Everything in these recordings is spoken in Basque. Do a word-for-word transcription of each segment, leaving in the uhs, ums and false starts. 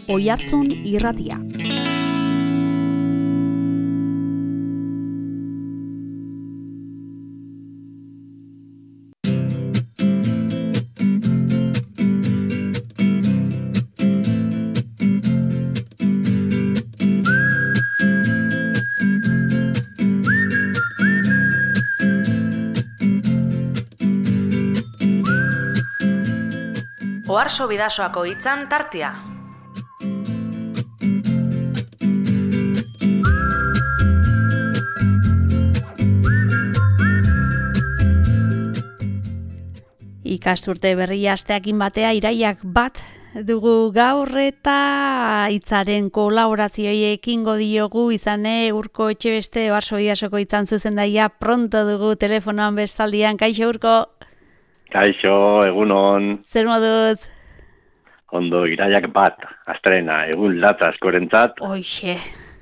Oihartzun irratia. Oharso Bidasoako hitzan tartea. Ikasturte berria asteakin batea iraiak bat dugu gaur eta hitzaren kolaborazioei ekingo diogu izane Urko Etxebeste Oharso Bidasoko hitzan zuzendaria pronto dugu telefonoan bestaldian. Kaixo Urko. Kaixo, egunon. Zer moduz? Ondo, iraiak bat, astrena, egun latza askorentzat. Oixe.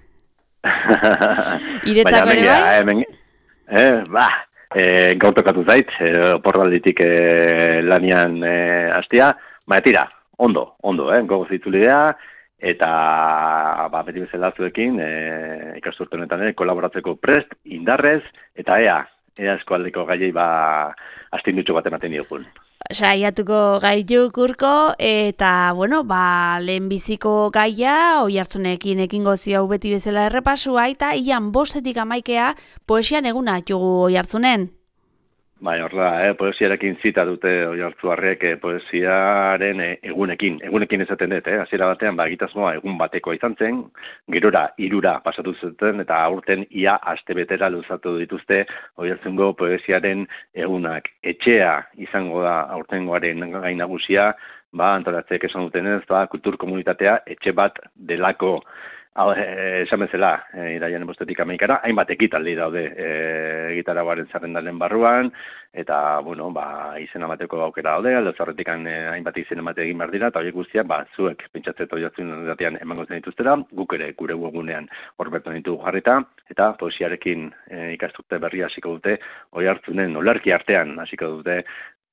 Iretzako ere bai? Hemen, eh, ba, eh, gaur tokatu zait, eh, oporralditik eh, lanian eh, hastia. Ba, tira, ondo, ondo, eh, gogo zitulidea, eta ba, beti bezala zuekin, eh, ikasturte honetan eh, kolaboratzeko prest, indarrez, eta ea, ea eskualdeko gaiei ba, astindutxo bat ematen diogun. Saiatuko gaitu Urko, eta, bueno, ba, lehenbiziko gaia, Oihartzunekin ekingo ziau beti bezala errepasua, eta ian bostetik amaikea poesian eguna jugu Oihartzunen. Bai, horra, eh, poesiarekin zita dute Oihartzuarrek eh, poesiaren eh, egunekin, egunekin esaten dut, eh, hasiera batean, ba, egitasmoa egun batekoa izan zen, gerora hirura pasatu zuten, eta aurten ia astebetera luzatu dituzte Oihartzungo poesiaren egunak. Etxea izango da aurtengoaren gai nagusia, ba, antolatzeek esan dutenez, ba, kultur komunitatea etxe bat delako. Hau, e, esan bezala, e, iraian bostetik amaikara, hainbat ekitaldi daude e, gitarauaren zerrendalen barruan, eta, bueno, ba, izen amateko aukera daude, aldo zarretik e, hainbat izen amate egin behar dira, eta horiek guztiak, ba, zuek pentsatzeko Oihartzun irratian emango zen dituztera, guk ere gure webunean hor bertan ditugu jarrita, eta poesiarekin e, ikasturte berria hasiko dute, Oihartzunen olerki artean hasiko dute,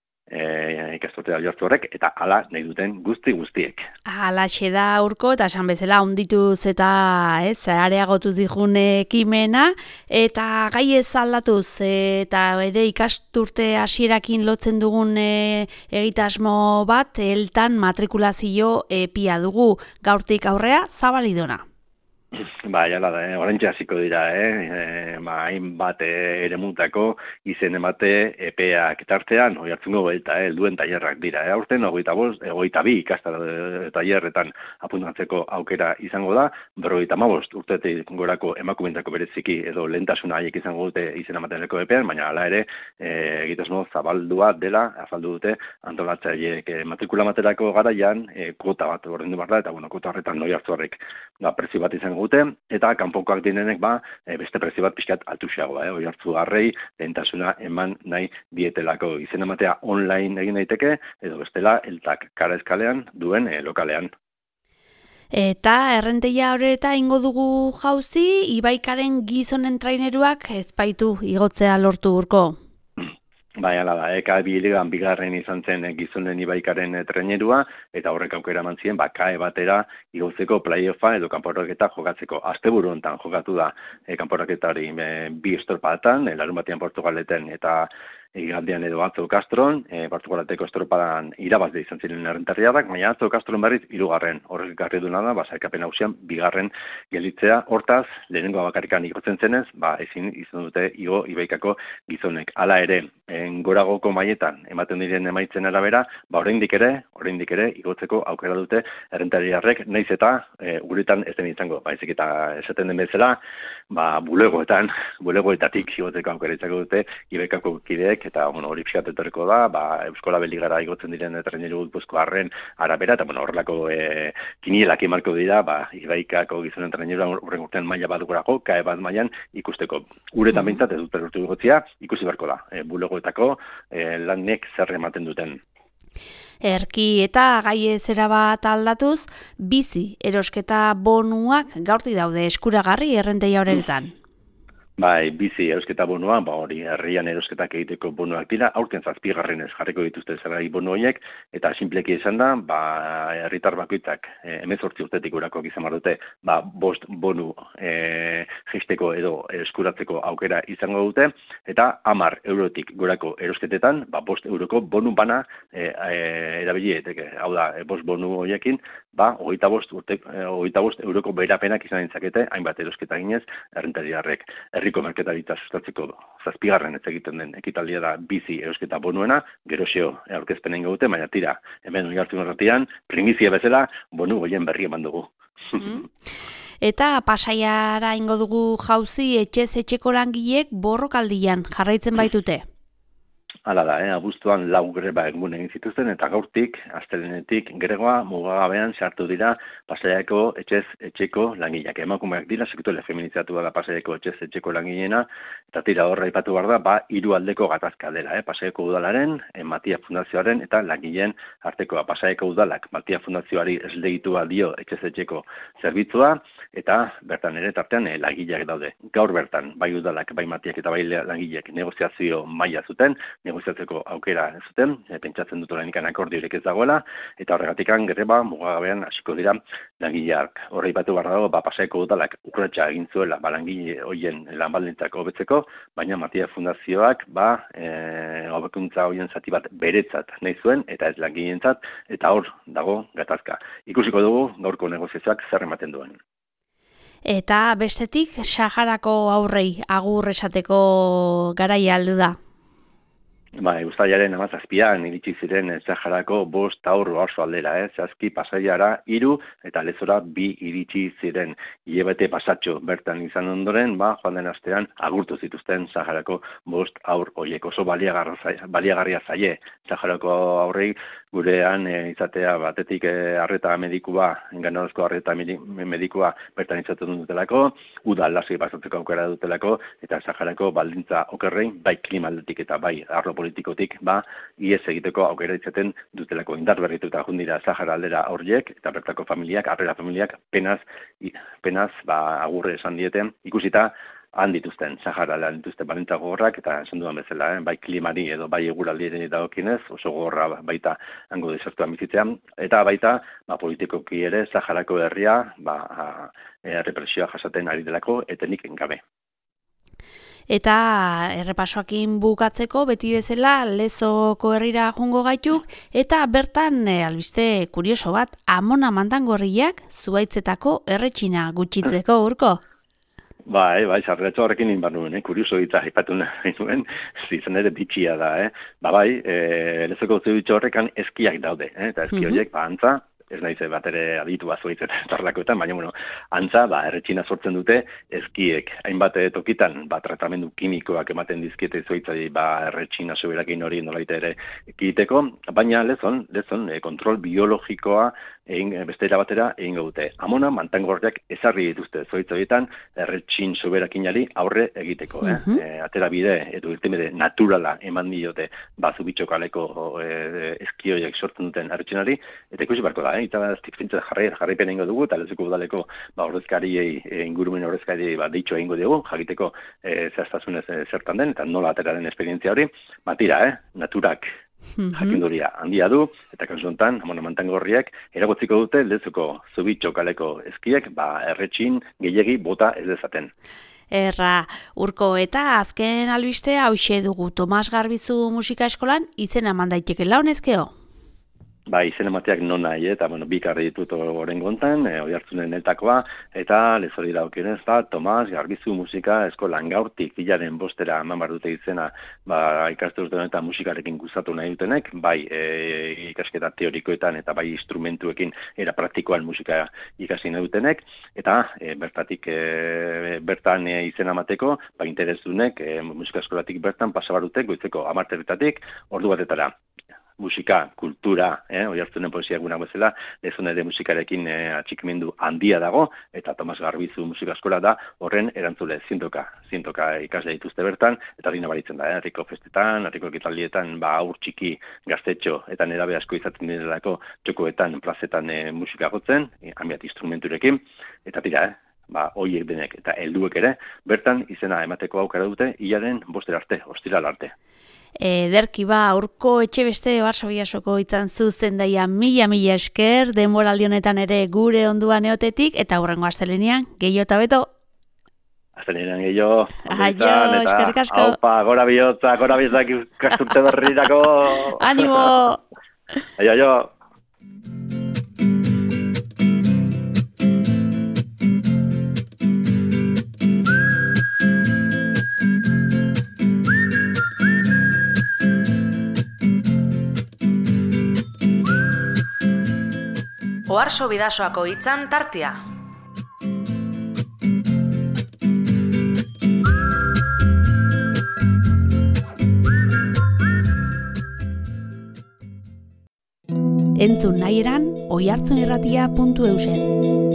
E, ikasturtea Oihartzurrek, eta hala nahi duten guzti guztiek. Halaxe da Urko, eta esan bezala ondituz eta ez, areagotuz dijun ekimena, eta gai ez aldatuz, eta ere ikasturte hasierakin lotzen dugun e, egitasmo bat, eltan matrikulazio epia dugu, gaurtik aurrea zabalidona. Ba, jala da, eh? Orantxe hasiko dira, eh? E, ba, hainbat eh, ere mutako izen emate epeak tartean, Oihartzungo belta, eh? Duen tailerrak dira, eh? Aurten, ogeita bost, egoita bi ikastara tailerretan apuntatzeko aukera izango da, berrogeita hamabost urtetik gorako emakumeentako bereziki edo lehentasuna haiek izango dute izen emateneko epean, baina hala ere, eh, egitasmo zabaldua dela, afaldu dute antolatzaileek eh, matrikula materako garaian, eh, kuota bat ordaindu behar da, eta bueno, kuota horretan Oihartzurrek da prezio bat izango dute, eta kanpokoak direnek ba, e, beste prezio bat pixkat altuxeagoa, eh? Oihartzunarrei lehentasuna eman nahi dietelako. Izen ematea online egin daiteke, edo bestela eltak kara eskalean duen e, lokalean. Eta errenteia horreta ingo dugu jauzi, Ibaikaren gizonen traineruak ezpaitu igotzea lortu Urko. Bai, ala da, eka biligan bigarren izan zen e, gizonen Ibaikaren e, trainerua, eta horrek aukera eman zien, ba, kae batera igotzeko playoffa edo kanporaketa jokatzeko. Asteburu hontan jokatu da e, kanporaketa hori e, bi estorpadatan, e, larun batean Portugaleten eta igandean edo atzo Castron, e, Portugaleteko estropadan irabazte izan ziren errentarriadak, baina atzo Castron berriz hirugarren. Horrek garri duena da, ba, sailkapen nagusian bigarren gelditzea. Hortaz, lehenengo bakarrikan igotzen zenez, ba, ezin izan dute igo Ibaikako gizonek. Hala ere, en goragoko mailetan ematen diren emaitzen arabera, ba, oraindik ere, oraindik ere igotzeko aukera dute errentariarrek, naiz eta e, guretan ez den izango. Baizik eta esaten den bezala, ba, bulegoetan, bulegoetatik igotzeko aukera izango dute Ibaikako kideek, eta bueno, hori pixkat etorriko da, ba, Euskola Beligara igotzen diren traineru gipuzkoarren arabera, eta bueno, horrelako e, kinielak emarko dira, ba, Ibaikako gizonen traineru horren urtean maila bat gorako, kae bat mailan ikusteko. Uretan behintzat ez dut perurtu igotzia, ikusi beharko da, e, bulegoetako e, lanek zer ematen duten. Erki eta gai zera bat aldatuz, bizi erosketa bonuak gaurtik daude eskuragarri errenteia horretan. Bai, bizi erosketa bonua, ba hori, herrian erosketak egiteko bonuak dira, aurten zazpigarrenez jarriko dituzte zelai bonu horiek, eta sinpleki esan da, ba, herritar bakoitzak hemezortzi urtetik urako izan behar dute, ba, bost bonu e, jisteko edo eskuratzeko aukera izango dute, eta hamar eurotik gorako erosketetan, ba, bost euroko bonu bana e, e, erabili daiteke. Hau da, e, bost bonu horiekin, ba, hogeita bost urte, e, hogeita bost euroko beherapenak izan ditzakete, hainbat erosketa ginez, errentariarrek. Herriko merkataritza sustatzeko zazpigarren ez egiten den ekitaldia da bizi erosketa bonuena, gerosio aurkezpenen gaute, baina tira, hemen Oiartzun Irratian, primizia bezala, bonu goien berri eman dugu. Mm. Eta Pasaiara ingo dugu jauzi etxez etxeko langileek borrokaldian jarraitzen baitute. Hala da, eh? Abuztuan lau greba egun egin zituzten, eta gaurtik, astelenetik gregoa mugagabean sartu dira Pasaiako etxez etxeko langileak. Emakumeak dira, sektuale feminizatua da Pasaiako etxez etxeko langileena, eta tira horra ipatu behar da, ba, hiru aldeko gatazka dela, eh? Pasaiako udalaren, eh, Matia Fundazioaren, eta langileen artekoa. Pasaiako udalak Matia Fundazioari eslegitua dio etxez etxeko zerbitzua, eta bertan ere tartean eh, langileak daude. Gaur bertan, bai udalak, bai Matiak eta bai langileak negoziazio maila zuten, negoziatzeko aukera zuten, e, pentsatzen dut oraindik akordiorik ez dagoela, eta horregatikan greba mugagabean hasiko dira langileak. Horra ipatu behar dago, ba, Pasaiako udalak urratsa egin zuela ba, langile horien lanbaldintzak hobetzeko, baina Matia Fundazioak ba, e, hobekuntza horien zati bat beretzat nahi zuen, eta ez langileentzat, eta hor dago gatazka. Ikusiko dugu gaurko negoziazioak zer ematen duen. Eta bestetik, Saharako aurrei agur esateko garaia aldu da. Bai, uztailaren hamazazpian iritsi ziren Saharako bost haur oso aldera, eh? Zazki Pasaiara hiru eta Lezora bi iritsi ziren. Hilabete pasatxo bertan izan ondoren, ba, joan den astean agurtu zituzten Saharako bost haur horiek. Oso baliagarria zaie Saharako aurrei gurean e, izatea batetik harreta e, medikua, enganorozko harreta medikua bertan izaten dutelako, uda lasai pasatzeko aukera dutelako, eta Saharako baldintza okerrein, bai klima aldetik eta bai arlo politikotik, ba, ies egiteko aukera izaten dutelako. Indar berrituta jundira Sahara aldera horiek, eta bertako familiak, harrera familiak, penaz, penaz, ba, agurre esan dieten, ikusita, han dituzten, Sahara lan dituzten balintza gogorrak, eta esan dudan bezala, eh? Bai klimari edo bai eguraldiaren dagokinez, oso gogorra baita hango desastroan bizitzean, eta baita, ba, politikoki ere, Saharako herria, ba, e, represioa jasaten ari delako, etenik gabe. Eta errepasoakin bukatzeko, beti bezala, Lezoko herrira jungo gaituk, eta bertan, e, albiste kurioso bat, Amona Mantangorriak zuaitzetako erretxina gutxitzeko, Urko? Bai, bai, sarretxo horrekin inbar nuen, eh? Kurioso hitza aipatu nahi nuen, zizan ere bitxia da, eh? Ba, bai, e, Lezoko zuaitzetako horrekan eskiak daude, eh? Eta eski horiek, ba, antza, ez naiz bat ere aditua zuaitzetan tarlakoetan, baina, bueno, antza, ba, erretxina sortzen dute eskiek. Hainbat tokitan, ba, tratamendu kimikoak ematen dizkiete zuaitzai, ba, erretxina soberakin hori nolaita ere ekiteko, baina lezon, lezon, e, kontrol biologikoa egin, bestera batera egin dute. Amona Mantangorriak ezarri dituzte zuaitz horietan erretxin soberakinari aurre egiteko, eh? Uh-huh. E, atera bide, edo irtenbide naturala eman diote, ba, zubitxokaleko e, eskioiek sortzen duten erretxinari, eta ikusi barko da, eta fintzen jarri, jarraipen egingo dugu, eta Lezoko udaleko ba, ordezkariei, e, ingurumen ordezkariei ba, deitxo egingo dugu, jakiteko e, zehaztasunez e, zertan den, eta nola atera den esperientzia hori, batira, eh? Naturak jakinduria handia du, eta kasu honetan, Amona Mantangorriak eragotziko dute Lezoko zubitxo kaleko eskiek, ba, erretxin gehiegi bota ez dezaten. Erra, Urko, eta azken albistea hauxe dugu Tomas Garbizu musika eskolan izena mandaiteke launezkeo? Ba, izen emateak non nahi, eta, bueno, bi karri ditut horren gontan, e, Oiartzunen eltakoa, eta Lezori daukionez, ba, Tomas Garbizu musika eskolan gaurtik bilaren bostera eman behar dute izena, ba, ikaste duten eta musikarekin gustatu nahi dutenek, bai, e, ikasketa teorikoetan eta bai instrumentuekin era praktikoan musika ikasi nahi dutenek, eta e, bertatik, e, bertan e, izena emateko, ba, interesdunek, e, musika eskolatik bertan pasabarute goitzeko amarterretatik, ordu batetara. Musika, kultura, eh, Oiartzunen poesia egunak bezala, lezon ere musikarekin eh, atxikimendu handia dago, eta Tomas Garbizu musika eskola da, horren erantzule, zintoka, zintoka ikasle dituzte bertan, eta hori nabaritzen da, eh, herriko festetan, herriko ekitaldietan, ba, aur txiki gaztetxo, eta nerabe asko izaten direlako txokoetan, plazetan eh, musika gotzen, eh, hanbiat instrumenturekin, eta tira, eh, ba, hoiek denek eta helduek ere, bertan izena emateko aukera dute hilaren bostera arte, ostiral arte. Ederki ba, aurko etxe beste Varsoviasoko izan zuzendaia mila mila esker, denboraldi honetan ere gure onduan eotetik, eta hurrengo astelenean gehiago eta beto. Astelenean gehiago, aio, eskerrik asko. Aupa, gora bihotza, gora bihotzak ikasturte berrirako. Animo! Aio, aio. Oarso Bidasoako hitzan tartea. Entzun nahi eran, oihartzunirratia puntu eusen.